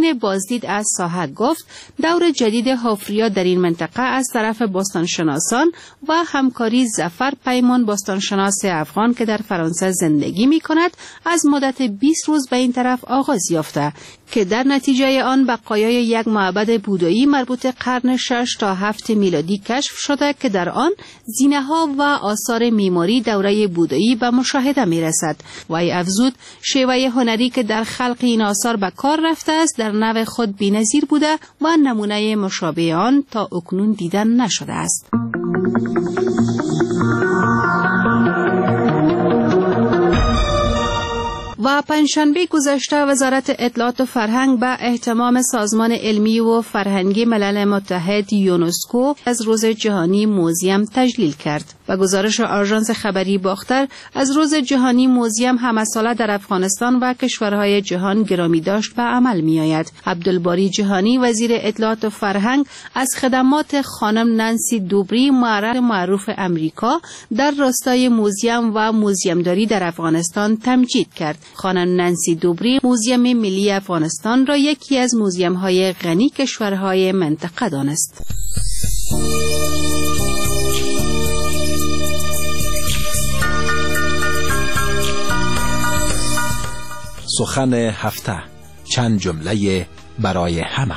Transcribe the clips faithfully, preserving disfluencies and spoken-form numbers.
معاون بازدید از ساحت گفت دور جدید حفریا در این منطقه از طرف باستانشناسان و همکاری ظفر پیمان باستانشناس افغان که در فرانسه زندگی می کند از مدت بیست روز به این طرف آغاز یافته که در نتیجه آن بقایای یک معبد بودایی مربوط قرن شش تا هفت میلادی کشف شده که در آن زینه ها و آثار معماری دوره بودایی به مشاهده می رسد. وی افزود شیوه هنری که در خلق این آثار به کار رفته است در نوع خود بی‌نظیر بوده و نمونه مشابه آن تا اکنون دیدن نشده است. و پنجشنبه گذشته وزارت اطلاعات و فرهنگ به اهتمام سازمان علمی و فرهنگی ملل متحد یونسکو از روز جهانی موزیم تجلیل کرد. و گزارش آژانس خبری باختر از روز جهانی موزیم همه ساله در افغانستان و کشورهای جهان گرامی داشت به عمل می آید. عبدالباری جهانی وزیر اطلاعات و فرهنگ از خدمات خانم نانسی دوبری معرر معروف امریکا در راستای موزیم و موزیمداری در افغانستان تمجید کرد. خانم نانسی دوبری موزیم ملی افغانستان را یکی از موزیم‌های غنی کشورهای منطقه دانست. سخن هفته، چند جمله برای همه.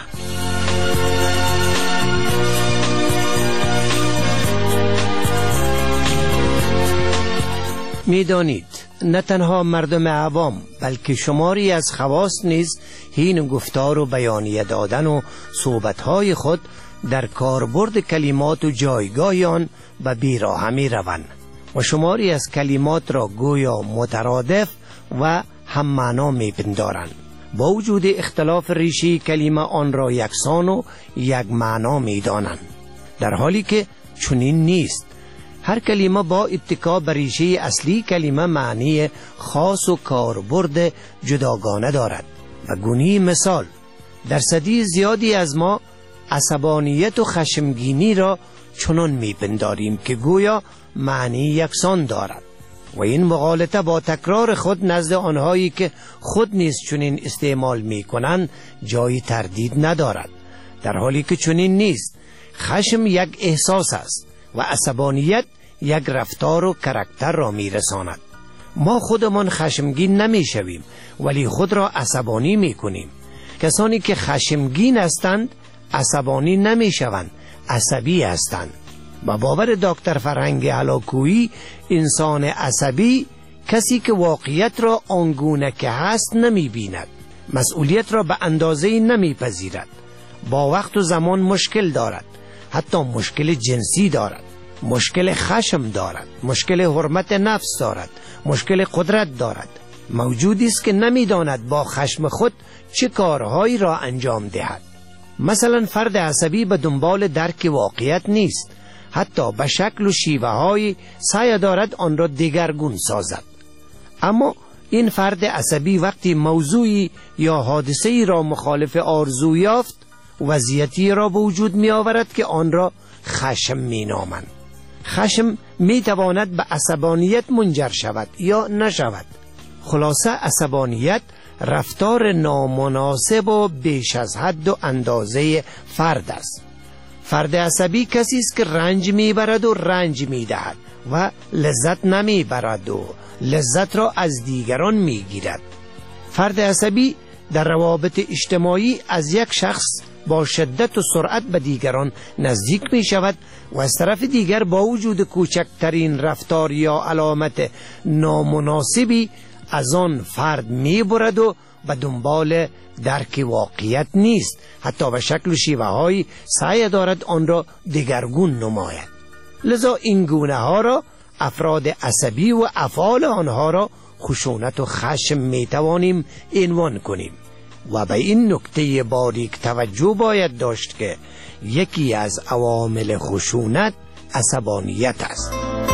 میدانید نه تنها مردم عوام بلکه شماری از خواص نیز هین گفتار و بیانیه دادن و صحبتهای خود در کاربرد کلمات و جایگاه آن به بیراهه می روند و شماری از کلمات را گویا مترادف و هم معنا می پندارند. با وجود اختلاف ریشی کلمه آن را یکسان و یک معنا می دانند، در حالی که چنین نیست. هر کلمه با اتکا بر ریشه اصلی کلمه معنی خاص و کاربرد جداگانه دارد. و گونی مثال، درصدی زیادی از ما عصبانیت و خشمگینی را چنان میپنداریم که گویا معنی یکسان دارد و این مغالطه با تکرار خود نزد آنهایی که خود نیز چنین استعمال میکنند جای تردید ندارد، در حالی که چنین نیست. خشم یک احساس است و عصبانیت یک رفتار و کاراکتر را میرساند. ما خودمان خشمگین نمیشویم ولی خود را عصبانی میکنیم. کسانی که خشمگین هستند عصبانی نمیشوند، عصبی هستند. با باور دکتر فرهنگ هلاکویی انسان عصبی کسی که واقعیت را آنگونه که هست نمیبیند، مسئولیت را به اندازه نمیپذیرد، با وقت و زمان مشکل دارد، حتی مشکل جنسی دارد، مشکل خشم دارد، مشکل حرمت نفس دارد، مشکل قدرت دارد. موجودی است که نمیداند با خشم خود چه کارهایی را انجام دهد. مثلا فرد عصبی به دنبال درک واقعیت نیست، حتی به شکل و شیوه های سعی دارد آن را دگرگون سازد. اما این فرد عصبی وقتی موضوعی یا حادثه‌ای را مخالف آرزو یافت، وضعیتی را به وجود می آورد که آن را خشم می نامند. خشم می تواند به عصبانیت منجر شود یا نشود. خلاصه عصبانیت رفتار نامناسب و بیش از حد و اندازه فرد است. فرد عصبی کسی است که رنج می برد و رنج می دهد و لذت نمی برد و لذت را از دیگران می گیرد. فرد عصبی در روابط اجتماعی از یک شخص با شدت و سرعت به دیگران نزدیک می شود و از طرف دیگر با وجود کوچکترین رفتار یا علامت نامناسبی از آن فرد می برد و به دنبال درک واقعیت نیست، حتی به شکل و شیوه های سعی دارد آن را دگرگون نماید. لذا این گونه ها را افراد عصبی و افعال آنها را خشونت و خشم می توانیم عنوان کنیم. و به این نکته باریک توجه باید داشت که یکی از عوامل خشونت عصبانیت است.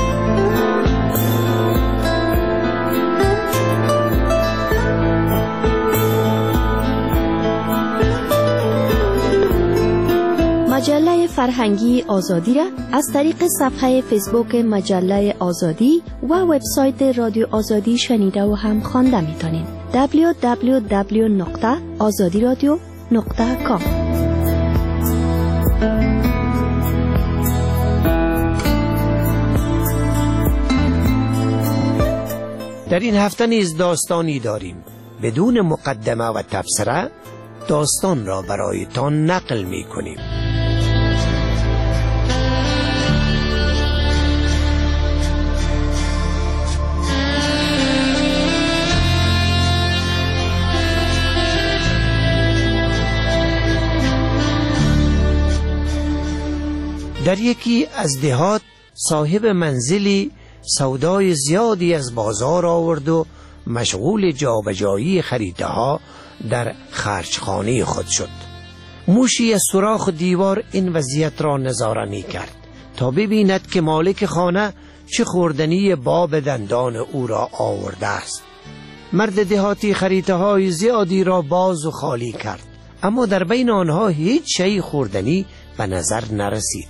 مجله فرهنگی آزادی را از طریق صفحه فیسبوک مجله آزادی و وبسایت رادیو آزادی شنیده و هم خوانده میتونید. دبلیو دبلیو دبلیو دات آزادی رادیو نقطه کام. در این هفته نیز داستانی داریم. بدون مقدمه و تبصره داستان را برایتان نقل می کنیم. در یکی از دهات صاحب منزلی سودای زیادی از بازار آورد و مشغول جابجایی خریده ها در خرچخانه خود شد. موشی از سوراخ دیوار این وضعیت را نظاره می کرد تا ببیند که مالک خانه چه خوردنی باب دندان او را آورده است. مرد دهاتی خریده های زیادی را باز و خالی کرد، اما در بین آنها هیچ شیء خوردنی به نظر نرسید.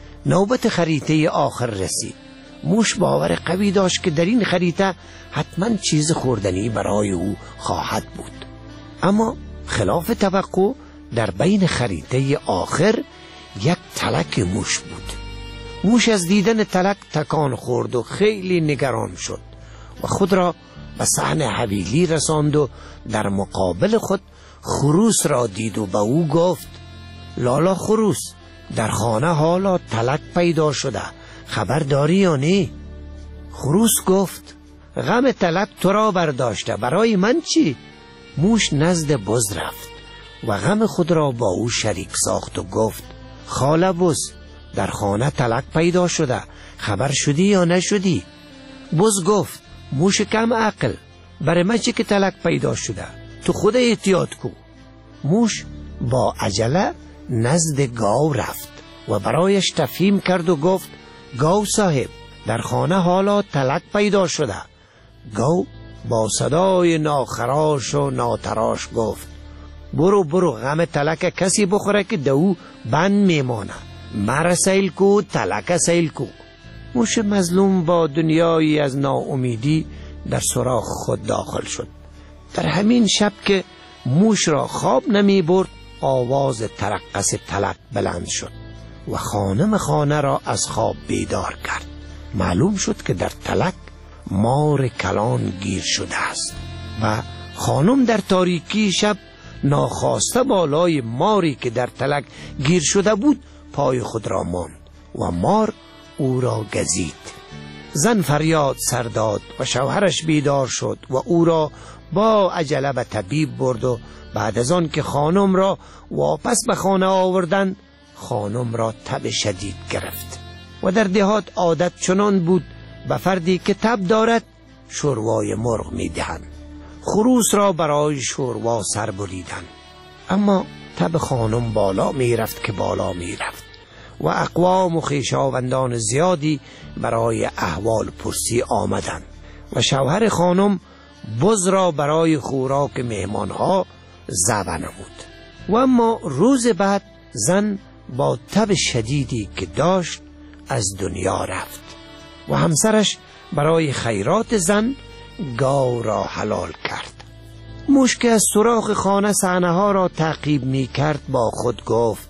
نوبت خریطه آخر رسید. موش باور قوی داشت که در این خریطه حتما چیز خوردنی برای او خواهد بود، اما خلاف توقع در بین خریطه آخر یک تلک موش بود. موش از دیدن تلک تکان خورد و خیلی نگران شد و خود را به صحن حویلی رساند و در مقابل خود خروس را دید و به او گفت: لالا خروس، در خانه حالا تلک پیدا شده، خبر داری یا نه؟ خروس گفت: غم تلک تو را برداشته، برای من چی؟ موش نزد بز رفت و غم خود را با او شریک ساخت و گفت: خاله بز، در خانه تلک پیدا شده، خبر شدی یا نشدی؟ بز گفت: موش کم عقل، برای من چی که تلک پیدا شده؟ تو خود احتیاط کو. موش با عجله نزد گاو رفت و برایش تفهیم کرد و گفت: گاو صاحب، در خانه حالا تلک پیدا شده. گاو با صدای ناخراش و ناتراش گفت: برو برو، غم تلک کسی بخوره که دو بند میمانه، مر سیل کو، تلک سیل کو. موش مظلوم با دنیایی از ناامیدی در سوراخ خود داخل شد. در همین شب که موش را خواب نمی برد، آواز ترقص تلک بلند شد و خانم خانه را از خواب بیدار کرد. معلوم شد که در تلک مار کلان گیر شده است و خانم در تاریکی شب ناخواسته بالای ماری که در تلک گیر شده بود پای خود را ماند و مار او را گزید. زن فریاد سر داد و شوهرش بیدار شد و او را با عجله به طبیب برد و بعد از آن که خانم را واپس به خانه آوردند، خانم را تب شدید گرفت و در دهات عادت چنان بود به فردی که تب دارد شوروای مرغ می دهند. خروس را برای شوروا سر بریدند، اما تب خانم بالا می رفت که بالا می رفت و اقوام و خویشاوندان زیادی برای احوال پرسی آمدند و شوهر خانم بز را برای خوراک مهمانها ذبح نمود. و اما روز بعد زن با تب شدیدی که داشت از دنیا رفت و همسرش برای خیرات زن گاو را حلال کرد. موش که از سوراخ خانه صحنه ها را تعقیب می کرد با خود گفت: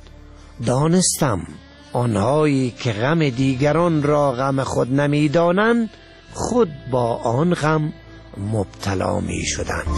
دانستم آنهایی که غم دیگران را غم خود نمی دانند خود با آن غم مبتلا می شدند.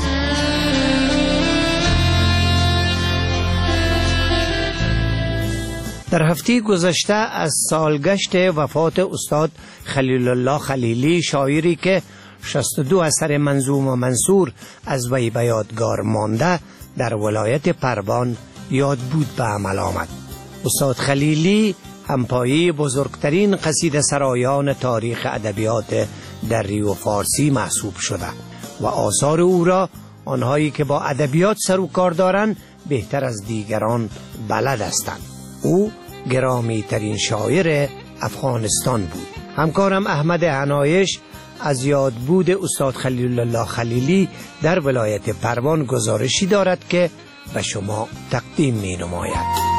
در هفته گذشته از سالگشت وفات استاد خلیل الله خلیلی، شاعری که شصت و دو اثر منظوم و منثور از وی به یادگار مانده، در ولایت پروان یاد بود به عمل آمد. استاد خلیلی همپایه بزرگترین قصیده سرایان تاریخ ادبیات دری و فارسی محسوب شده و آثار او را آنهایی که با ادبیات سر و کار دارند بهتر از دیگران بلد هستند. او گرامی ترین شاعر افغانستان بود. همکارم احمد عنایش از یادبود استاد خلیل الله خلیلی در ولایت پروان گزارشی دارد که به شما تقدیم می نماید.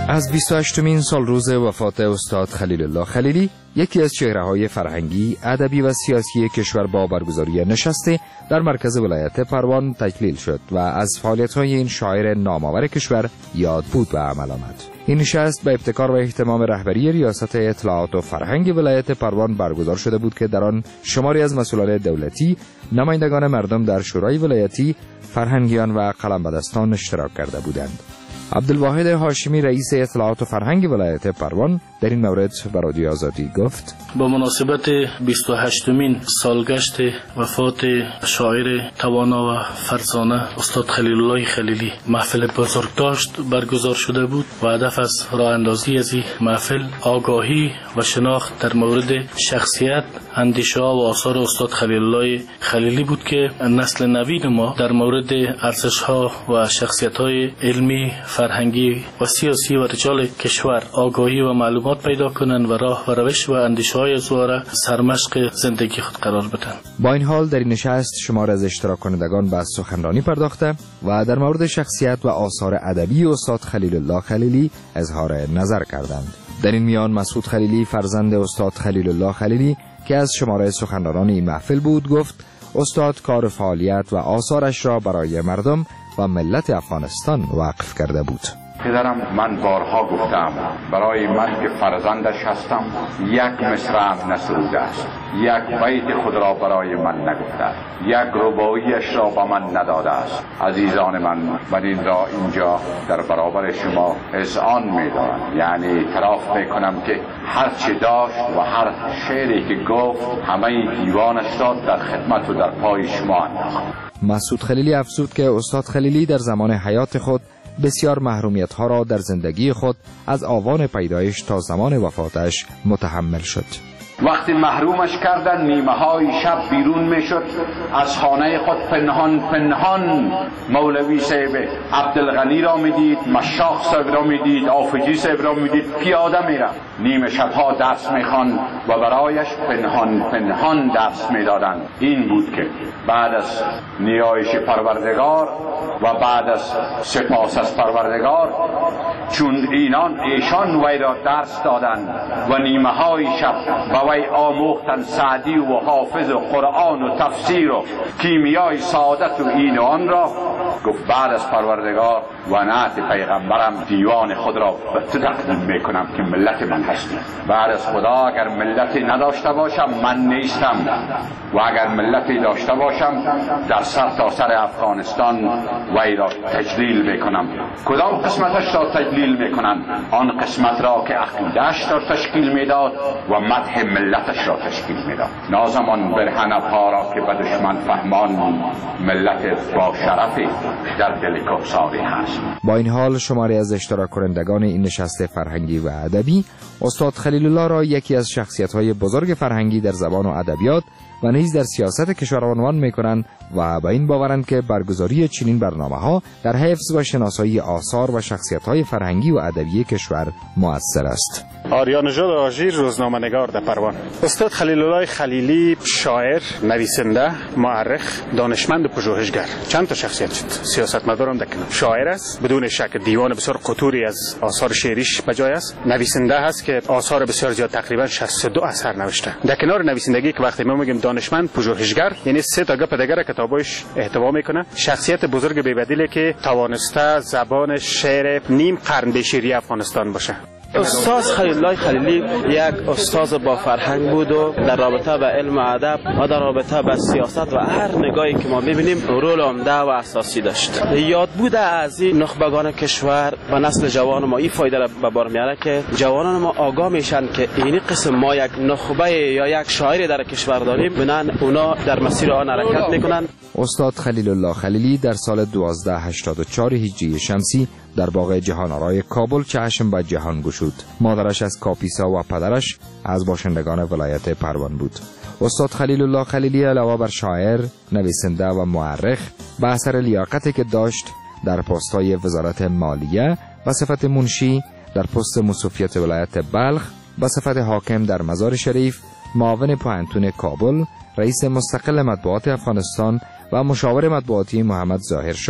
از بیست و هشتمین سال روز وفات استاد خلیل الله خلیلی، یکی از چهره‌های فرهنگی، ادبی و سیاسی کشور با برگزاری نشست در مرکز ولایت پروان تکلیل شد و از فعالیت‌های این شاعر نامآور کشور یاد بود و عمل آمد. این نشست به ابتکار و اهتمام رهبری ریاست اطلاعات و فرهنگ ولایت پروان برگزار شده بود که در آن شماری از مسئولان دولتی، نمایندگان مردم در شورای ولایتی، فرهنگیان و قلمبدستان اشتراک کرده بودند. عبدالواحد هاشمی رئیس اطلاعات و فرهنگ ولایت پروان در این مورد به رادیو آزادی گفت: با مناسبت بیست و هشتمین سالگشت وفات شاعر توانا و فرزانه استاد خلیل الله خلیلی محفل بزرگداشت برگزار شده بود و هدف از راه اندازی از این محفل آگاهی و شناخت در مورد شخصیت، اندیشه ها و آثار استاد خلیل الله خلیلی بود که نسل نوین ما در مورد ارزش ها و شخصیت های علمی، فرهنگی و سیاسی و رجال کشور آگاهی و معلومات پیدا کنند و راه و روش و اندیشه های زواره سرمشق زندگی خود قرار بدن. با این حال در این نشست شمار از اشتراک کنندگان به سخنرانی پرداخته و در مورد شخصیت و آثار ادبی استاد خلیل الله خلیلی اظهار نظر کردند. در این میان مسعود خلیلی فرزند استاد خلیل الله خلیلی که از شماره سخنرانان این محفل بود گفت استاد کار فعالیت و آثارش را برای مردم و ملت افغانستان وقف کرده بود. پدرم من بارها گفتم برای من که فرزندش هستم یک مصرع نسروده است، یک بیت خود را برای من نگفته است، یک رباعیش را به من نداده است. عزیزان من، من این را اینجا در برابر شما اذعان می‌دارم، یعنی اعتراف میکنم که هر چه داشت و هر شعری که گفت همه دیوانش را در خدمت و در پای شما انداخت. مسعود خلیلی افزود که استاد خلیلی در زمان حیات خود بسیار محرومیت ها را در زندگی خود از آوان پیدایش تا زمان وفاتش متحمل شد. وقتی محرومش کردن نیمه های شب بیرون می شد از خانه خود پنهان پنهان مولوی صاحب عبدالغنی را می دید، مشاخ صاحب را می دید، آفجی صاحب را می دید، پیاده می رفت نیمه شبها درس می خوان و برایش پنهان پنهان درس می دادن. این بود که بعد از نیایش پروردگار و بعد از سپاس از پروردگار چون اینان ایشان وی را درس دادند و نیمه های شب و وی آموختن سعدی و حافظ و قرآن و تفسیر و کیمیای سعادت و این و آن را، گفت بعد از پروردگار و نعت پیغمبرم دیوان خود را به تو تقدیم میکنم که ملت من هستی. بعد از خدا اگر ملتی نداشته باشم من نیستم و اگر ملتی داشته باشم در سر تا سر افغانستان وی را تجلیل میکنم. کدام قسمتش را تجلیل میکنن؟ آن قسمت را که عقیده‌اش را تشکیل میداد و مدح ملتش را تشکیل میداد. نازمان برهنه پا را که به دشمن فهمان ملت با شرفی در دل کوثاری هست. با این حال شماری از اشتراک کنندگان این نشست فرهنگی و ادبی استاد خلیل الله را یکی از شخصیت‌های بزرگ فرهنگی در زبان و ادبیات و نیز در سیاست کشور عنوان می‌کنند و به این باورند که برگزاری چنین برنامه‌ها در حفظ و شناسایی آثار و شخصیت‌های فرهنگی و ادبی کشور مؤثر است. آریانژاد آژیر، روزنامه‌نگار در پروان. استاد خلیل الله خلیلی شاعر، نویسنده، مورخ، دانشمند و پژوهشگر. چند تا شخصیت شد. سیاستمدار هم دکنه. شاعر است، بدون شک دیوان بسیار قطوری از آثار شعریش بجای است. نویسنده است که آثار بسیار زیاد، تقریبا شصت و دو اثر نوشته. در کنار نویسندگی که وقتی ما میگیم دانشمند، پژوهشگر، یعنی سه تا گپ دیگر کتابش احتوا میکنه. شخصیت بزرگ بی‌بدیلی که توانسته زبان شعر نیم قرن به شیری افغانستان باشه. استاد خلیل الله خلیلی یک استاد با فرهنگ بود و در رابطه به علم و ادب و در رابطه به سیاست و هر نگاهی که ما می‌بینیم رول عمده و اساسی داشت. یاد بوده از این نخبگان کشور و نسل جوان ما این فایده را به بار میاره که جوانان ما آگاه میشن که این قسم ما یک نخبه یا یک شاعر در کشور داریم، بنان اونا در مسیر آن حرکت میکنن. استاد خلیل الله خلیلی در سال دوازده هشتاد و چهار هجری شمسی در باغ جهان آرای کابل چشم به جهان گشود. مادرش از کاپیسا و پدرش از باشندگان ولایت پروان بود. استاد خلیل الله خلیلی علاوه بر شاعر، نویسنده و مورخ، به اثر لیاقتی که داشت در پست‌های وزارت مالیه و صفت منشی، در پست مصوفیت ولایت بلخ و صفت حاکم در مزار شریف، معاون پوهنتون کابل، رئیس مستقل مطبوعات افغانستان و مشاور مطبوعاتی محمد ظاهرشاه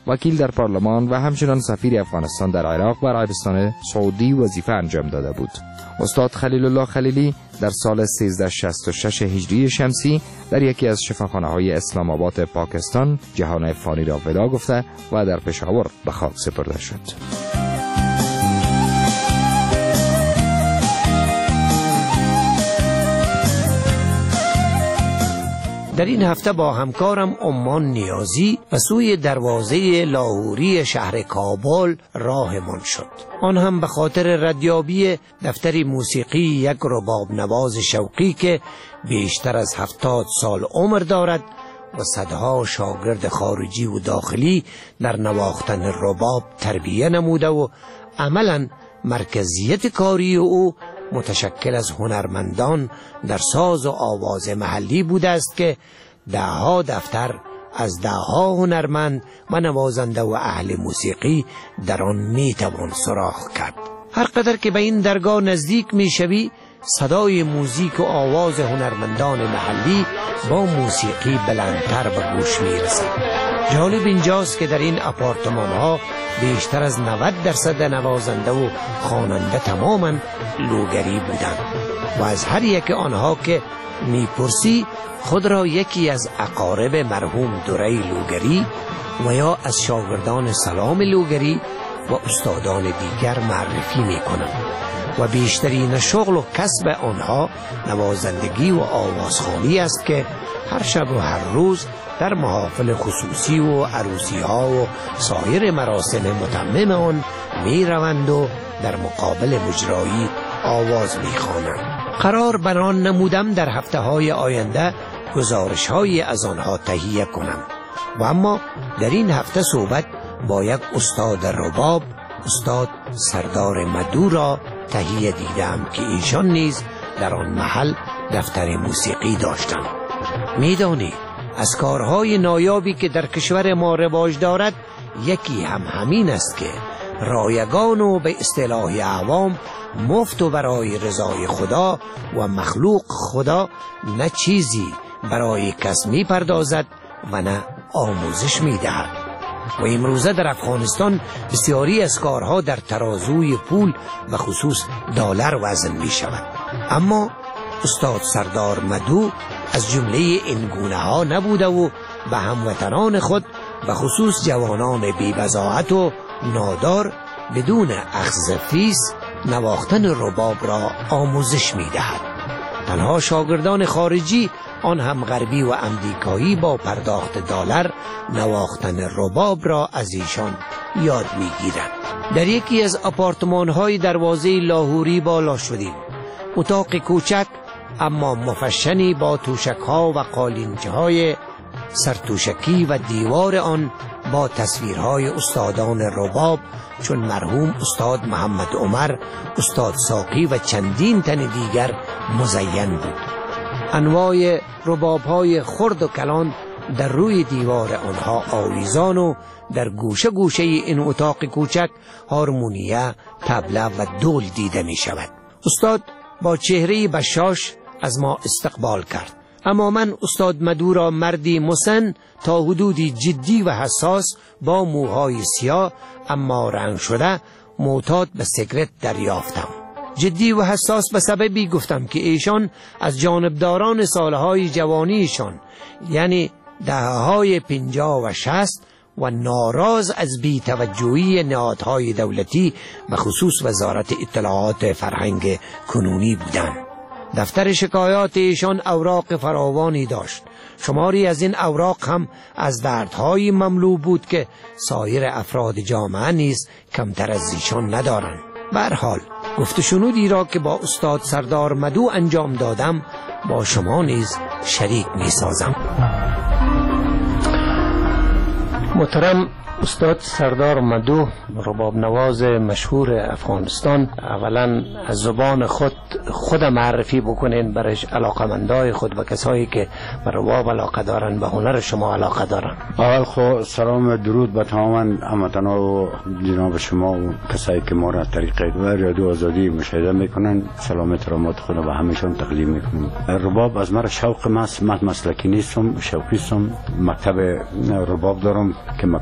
وکیل در پارلمان و همچنان سفیر افغانستان در عراق و عربستان سعودی وظیفه انجام داده بود. استاد خلیل الله خلیلی در سال سیزده شصت و شش هجری شمسی در یکی از شفاخانه‌های اسلام آباد پاکستان جهان فانی را ودا گفته و در پشاور به خاک سپرده شد. در این هفته با همکارم عمان نیازی و سوی دروازه لاهوری شهر کابل راهمان شد. آن هم به خاطر ردیابی دفتر موسیقی یک رباب نواز شوقی که بیشتر از هفتاد سال عمر دارد و صدها شاگرد خارجی و داخلی در نواختن رباب تربیه نموده و عملاً مرکزیت کاری او متشکل از هنرمندان در ساز و آواز محلی بوده است که دهها دفتر از دهها هنرمند و نوازنده و اهل موسیقی در آن میتوان سراغ کرد. هر قدر که به این درگاه نزدیک میشوی صدای موزیک و آواز هنرمندان محلی با موسیقی بلندتر به گوش میرسید. جالب اینجاست که در این آپارتمان ها بیشتر از نود درصد نوازنده و خواننده تماما لوگری بودند و از هر یک آنها که میپرسی خود را یکی از اقارب مرحوم دوری لوگری و یا از شاگردان سلام لوگری و استادان دیگر معرفی میکنند و بیشترین شغل و کسب آنها نوازندگی و آوازخوانی است که هر شب و هر روز در محافل خصوصی و عروسی ها و سایر مراسم متمم آن می روند و در مقابل مجرایی آواز می خوانند. قرار بر آن نمودم در هفته های آینده گزارش های از آنها تهیه کنم و اما در این هفته صحبت با یک استاد رباب استاد سردار مدو را تهیه دیدم که ایشان نیز در آن محل دفتر موسیقی داشتند. میدانید از کارهای نایابی که در کشور ما رواج دارد یکی هم همین است که رایگان و به اصطلاح عوام مفت و برای رضای خدا و مخلوق خدا نه چیزی برای کس می پردازد و نه آموزش می دهد. و امروزه در افغانستان بسیاری از کارها در ترازوی پول و خصوص دلار وزن می شود. اما استاد سردار مدو از جمله این گونه ها نبوده و به هموطنان خود و خصوص جوانان بی‌بضاعت و نادار بدون اخذ فیس نواختن رباب را آموزش می دهد. تنها شاگردان خارجی آن هم غربی و امریکایی با پرداخت دلار نواختن رباب را از ایشان یاد می گیرند. در یکی از آپارتمان های دروازه لاهوری بالا شدیم. اتاق کوچک اما مفشنی با توشک ها و قالینچه های سرتوشکی و دیوار آن با تصویرهای استادان رباب چون مرحوم استاد محمد عمر، استاد ساقی و چندین تن دیگر مزین بود. انواع رباب های خرد و کلان در روی دیوار آنها آویزان و در گوشه گوشه این اتاق کوچک هارمونیه، طبله و دول دیده می شود. استاد با چهره بشاش از ما استقبال کرد. اما من استاد مدو را مردی مسن تا حدودی جدی و حساس با موهای سیاه اما رنگ شده معتاد به سیگرت دریافتم. جدی و حساس به سببی گفتم که ایشان از جانبداران سالهای جوانیشان یعنی دههای پنجاه و شست و ناراض از بی‌توجهی نهادهای دولتی و خصوص وزارت اطلاعات فرهنگ کنونی بودند. دفتر شکایات ایشان اوراق فراوانی داشت. شماری از این اوراق هم از دردهای مملو بود که سایر افراد جامعه نیز کمتر از ایشان ندارند. به هر حال گفت و شنودی را که با استاد سردار مدو انجام دادم با شما نیز شریک می سازم. محترم استاد سردار مدو، رباب نواز مشهور افغانستان، اولا از زبان خود خود معرفی بکنین برش علاقمندای خود و کسایی که به رباب علاقه دارن، به هنر شما علاقه دارن. اول خو سلام درود به تمام هموطنان و جناب شما و کسایی که ما را طریق رادیو آزادی مشاهده میکنن، سلام احترامات خود به همشون تقدیم میکنم. رباب از مرا شوق ماست، من مسلکی نیستم، شوقی هستم. مکتب رباب دارم که مکتب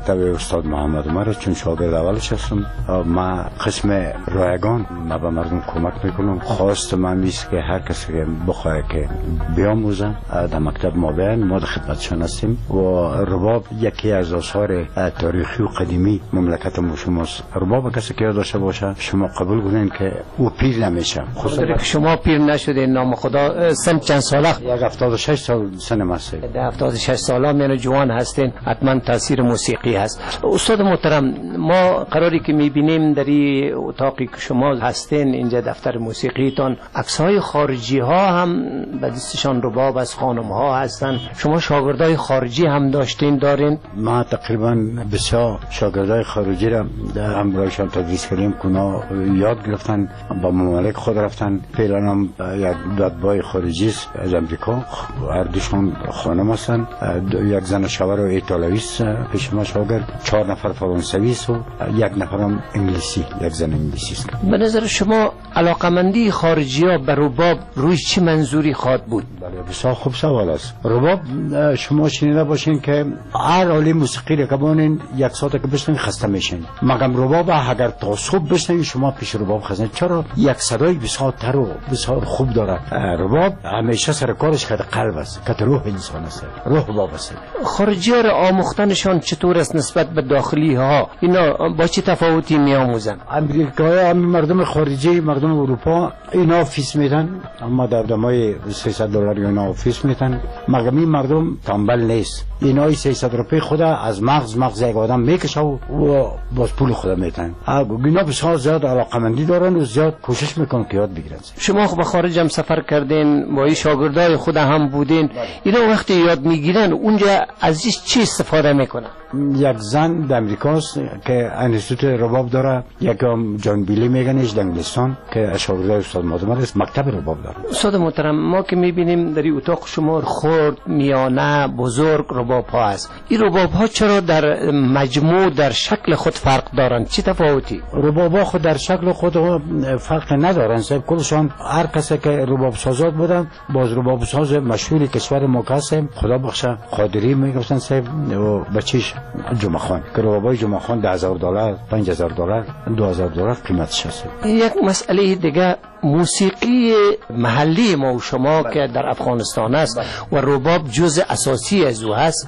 استاد محمد عمر چون شاگرد اولش هستم. ما قسم رایگان ما به مردم کمک میکنم. خواست من میست که هر کسی که بخواه که بیاموزن در مکتب ما بیان، ما در خدمتشان هستیم. و رباب یکی از آثار تاریخی و قدیمی مملکت ما شماست. رباب کسی که داشته باشه شما قبول کنین که او پیر نمیشه. خصوصا که شما پیر نشده نام خدا. سن چند ساله؟ یک هفتاد و شش سال سن ماست. در هفتاد و شش ساله میانه جوان هستین، حتما تاثیر موسیقی هست. استاد محترم، ما قراری که میبینیم در این اتاقی که شما هستین اینجا دفتر موسیقیتان، عکس‌های خارجی ها هم به دستشان رباب از خانم ها هستن. شما شاگردای خارجی هم داشتین دارین؟ ما تقریبا بسیار شاگردای خارجی را همراهشان تدریس کردیم که اونا یاد گرفتن، با ممالک خود رفتن. فعلا هم یک دادبای خارجی است از امریکا، هر دوشان خانم هستن. یک زن شاور و ایتالوی است پیش ما شاگرد، چهار نفر فرانسوی است و یک نفرم انگلیسی، یک زن انگلیسی است. به نظر شما علاقمندی خارجی ها به رباب روی چه منظوری خواد بود؟ بله بسیار خوب سوال است. رباب شما شنیده باشین که هر عالی موسیقی را که بانین یک ساعت که بشنین خسته میشین، مگم رباب اگر تا صبح بشنین شما پیش رباب خسته. چرا؟ یک صدای بسیار تر و بسیار خوب داره. رباب همیشه سر کارش که قلب است، که روح انسان است، روح رباب است. خارجی ها را آموختنشان چطور است نسبت به داخلی ها؟ اینا با چه تفاوتی میآموزن؟ امریکایی هم مردم خارجی، مردم اروپا اینا فیس میدن، اما در دمای سیصد دلار اینا فیس میدن. مگم این مردم تنبل نیست، اینا سیصد روپیه خدا از مغز مغز یک آدم میکشه و باز پول خدا میتن. اینا بسیار زیاد علاقمندی دارن و زیاد کوشش میکنن که یاد بگیرن. شما خب به خارج هم سفر کردین، با این شاگردای خود هم بودین، اینا وقتی یاد میگیرن اونجا از چی استفاده میکنن؟ یک زن در امریکاست که انستیتوت رباب داره، یکم جان بیلی میگنش در انگلستان که شاگردای استاد مادمر است، مکتب رباب داره. استاد محترم، ما که میبینیم در این اتاق شما خرد، میانه، بزرگ رباب ها هست. این رباب ها چرا در مجموع در شکل خود فرق دارن؟ چه تفاوتی؟ رباب ها خود در شکل خود فرق ندارن، صاحب کلشان هر کسی که رباب سازات بودن، باز رباب ساز مشهور کشور ما هستیم، خدا بخشه قادری میگفتن صاحب و بچیش جمعه خان که ربابای جمعه خان ده هزار دلار، پنج هزار دلار، دو هزار دلار قیمتش هست. یک مسئله دیگه، موسیقی محلی ما و شما که در افغانستان است و رباب جزء اساسی از او هست،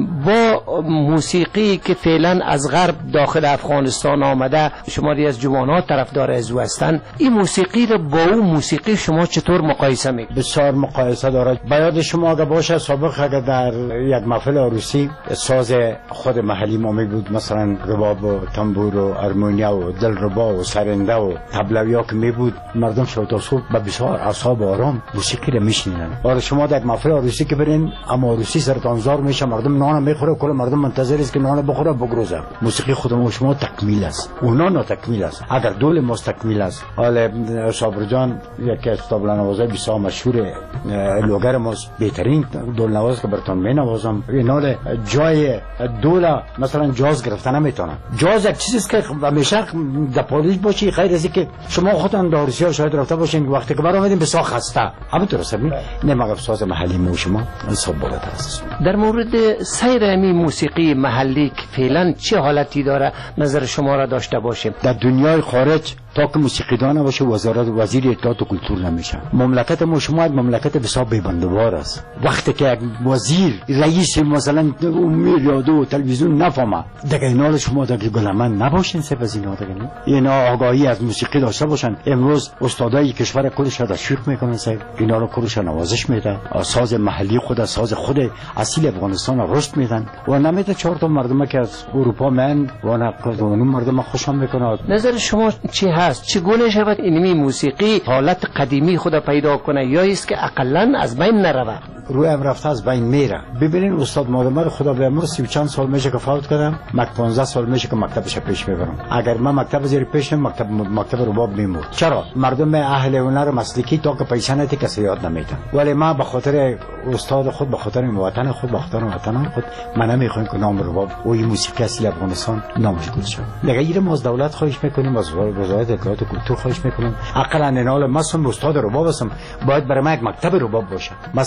با موسیقی که فعلا از غرب داخل افغانستان آمده، شماری از جوانان طرفدار از او هستند، این موسیقی رو با اون موسیقی شما چطور مقایسه میکنید؟ بسیار مقایسه دارد. بیاد شما اگه باشه سابق اگه در یک محفل عروسی ساز خود محلی ما می بود، مثلا رباب و تنبور و هارمونیا و دلربا و سرنده و طبلویا که می بود، مردم شب تا صبح با بسیار اعصاب آرام موسیقی رو میشنیدن. آره شما در محفل عروسی که برین، اما عروسی سرطانزار میشه، مردم نان میخوره، کل مردم منتظر است که نان بخوره بگروزه. موسیقی خود ما شما تکمیل است، اونا نه تکمیل است. اگر دول ما تکمیل است. حالا صابر جان یکی از طبل نوازای بسیار مشهور لوگر ماست، بهترین دول نواز که براتون می نوازم. اینا جای دولا مثلا جاز گرفتن نمیتونن. جاز یک چیزی است که همیشه در پاریس باشی، غیر از اینکه شما خودتون در روسیه شاید رفته باشین، وقتی که برآمدین بسیار خسته، همین درسته نه مگر ساز محلی مو شما حساب بالاتر است. در مورد سیر امی موسیقی محلی که فعلا چه حالتی داره نظر شما را داشته باشیم؟ در دنیای خارج تا که موسیقیدان باشه وزارت وزیر اطلاعات و کلتور نمیشه. مملکت ما شما یک مملکت بسیار بی‌بندوبار است. وقتی که یک وزیر رئیس مثلا رادیو و تلویزیون نفهمه دیگه اینا شما دیگه گلمن نباشین. سپس از اینا دیگه اینا آگاهی از موسیقی داشته باشن. امروز استادای کشور خودش را تشویق میکنن، سر اینا رو کورش نوازش میدن، ساز محلی خود ساز خود اصیل افغانستان را رشد میدن و نمیده چهار تا مردم که از اروپا من و نقدون مردم خوشم میکنه. نظر شما چی هست؟ چگونه شود اینمی موسیقی حالت قدیمی خود پیدا کنه یا است که اقلا از بین نروه؟ روی هم رفته از بین میره. ببینین استاد مادمر خدا بیامرز سی و چند سال میشه که فوت کردم، مک پانزده سال میشه که مکتبش پیش میبرم. اگر من مکتب زیر پیش مکتب مکتب رباب میمورد. چرا؟ مردم اهل هنر مسلکی تا که پیسه نتی کسی یاد نمیدن، ولی ما به خاطر استاد خود، به خاطر وطن خود، به خاطر وطن خود من نمیخوام که نام رباب و این موسیقی اصیل افغانستان نامش گذاشته شد. دیگه این ما از دولت خواهش میکنیم، از وزارت اطلاعات و کلتور خواهش میکنیم، اقلا ننال مثلا استاد رباب هستم باید برای ما یک مکتب رباب باشه. مثلا امتیاز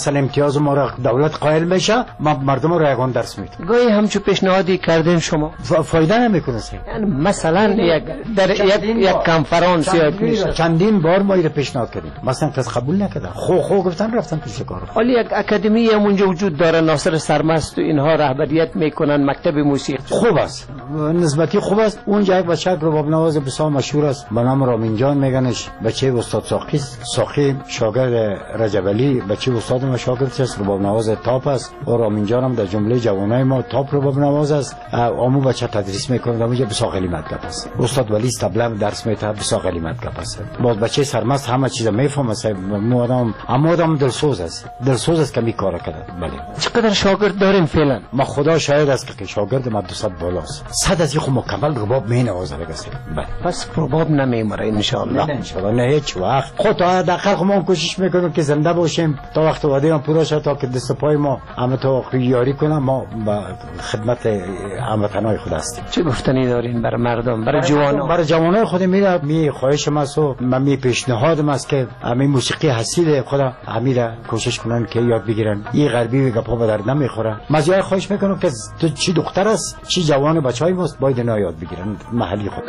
امتیاز ما را دولت قائل میشه، ما مردم را یگان درس میدیم. گاهی همچون پیشنهادی کردین شما فایده نمیکنه سه. یعنی مثلا یک در یک یک کنفرانس یا چندین بار ما این پیشنهاد کردیم، مثلا کس قبول نکرد. خو خو گفتن رفتن پیش کار. ولی یک اکادمی هم اونجا وجود داره، ناصر سرمست و اینها رهبریت میکنن، مکتب موسیقی خوب است، نسبتی خوب است. اونجا یک بچه رباب نواز بسیار مشهور است به نام رامین جان میگنش، بچه استاد ساقی ساقی شاگرد رجب علی، بچه استاد ما شاگرد است، رباب نواز تاپ است و رامین جان هم در جمله جوانای ما تاپ رباب نواز است. امو بچه تدریس میکنه اونجا بسیار قلیمت گپ است. استاد ولی طبله درس میده، بسیار قلیمت گپ است. باز بچه سرمست همه چیز میفهمه، مو آدم اما آدم دلسوز است، دلسوز است که می کار کرده. بله. چقدر شاگرد دارین فعلا؟ ما خدا شاهد است که شاگرد ما دوصد بالاست. صد از خو مکمل رباب می نوازه بگسه. بله. پس رباب نمیمره ان شاء الله. نه ان شاء الله، نه هیچ وقت. خود تا دقیق ما کوشش میکنیم که زنده باشیم تا وقت وعده ما پورا شه، تا که دست پای ما همه تو یاری کنه. ما با خدمت هموطنای خود هستیم. چه گفتنی دارین برای مردم، برای جوانان؟ برای جوانای خود میره می خواهش ما سو من می پیشنهاد است که همین موسیقی حسیل خدا همیشه کوشش کنن که یاد بگیرن. این غربی گپا به درد نمیخوره. مزیای خواهش میکنم که تو چی دختر است چی جوان بچهای ماست باید اینا یاد بگیرن محلی خود.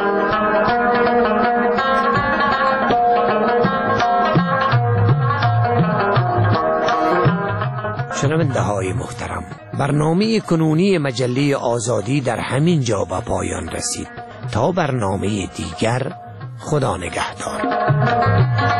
شنونده های محترم، برنامه کنونی مجله آزادی در همین جا به پایان رسید. تا برنامه دیگر، خدا نگهدار.